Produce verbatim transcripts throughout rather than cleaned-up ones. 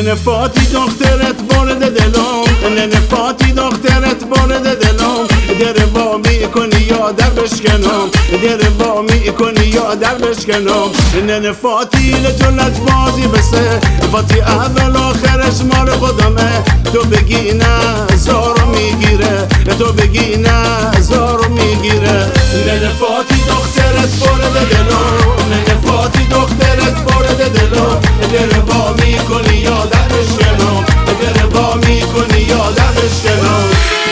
ننه فاتی دخترت برده دلم، ننه فاتی دخترت برده دلم، در وا میکنی یا در بشکنم، در وا میکنی یا در بشکنم. ننه فاتی لجلت بازی بسه، فاتی اول آخرش مال خودمه. تو بگی نه زارو میگیره، تو بگی نه زارو میگیره. ننه فاتی دخترت برده دلم، ننه فاتی دخترت برده دلم، در وا میکنی یا در بشکنم، در وا میکنی یا در بشکنم.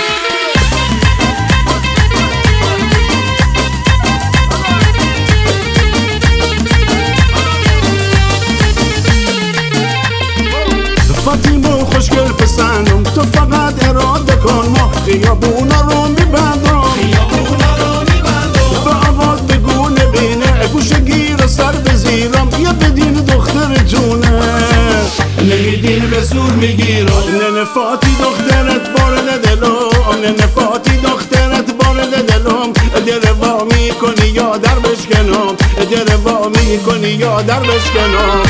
فاطیمو خوشگل پسندم، تو فقط اراده کن، ما خیابونا رو میبندم، خیابونا رو میبندم. به آواز بگو نبینه، گوشه گیر سر بزیرم، یا بدین دخترتونه نمیدین به زور میگیرم. ننه فاتی دخترت برده دلم، ننه فاتی دخترت برده دلم، در وا میکنی یا در بشکنم، در وا میکنی یا در بشکنم.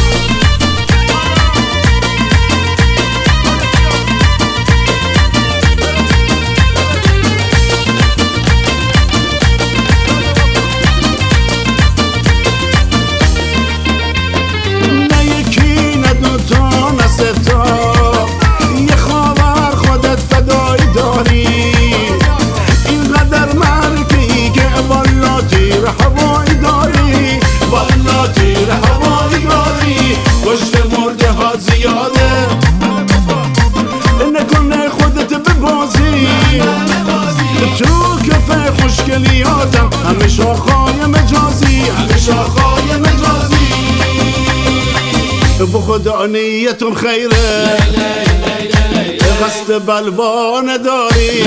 یه خواهر خودت فدایی داری، اینقدر مرکی که والا تیر هوایی داری، والا تیر هوایی داری. کشت مرده ها زیاده، نکنه خودت ببازی، تو کفه خوشگلیاتم همه شاخهای مجازی، همه شاخهای مجازی. بو خدا نیتون خیره، قصد بلوا نداری،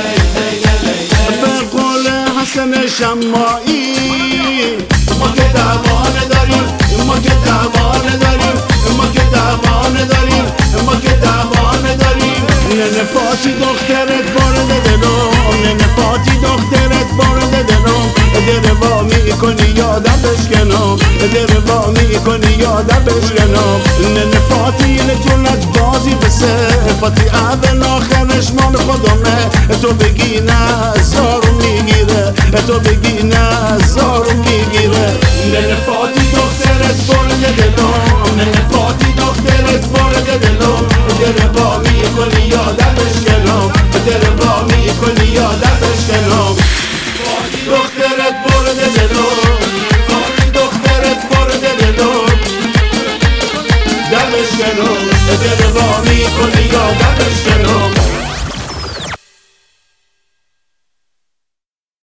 به قول حسن شماعی ما که دعوا نداریم، ما که دعوا نداریم، ما که دعوا نداریم، ما که دعوا نداریم. ننه فاتی دخترت برده دلم، ننه فاتی دخترت برده دلم، در وا میکنی یا در بشکنم، در وا میکنی یا در بشکنم. ننه فاتی لجلت بازی بسه، فاتی اول آخرش مال خودمه. تو بگی نه زارو میگیره، تو بگی نه زارو میگیره. ننه فاتی دخترت برده دلم، ننه فاتی دخترت برده دلم، در وا میکنی یا در بشکنم، در وا میکنی یا در بشکنم. فاتی دخترت برده دلم، فاتی دخترت برده دلم، در بشکنم، در وا میکنی یا در بشکنم.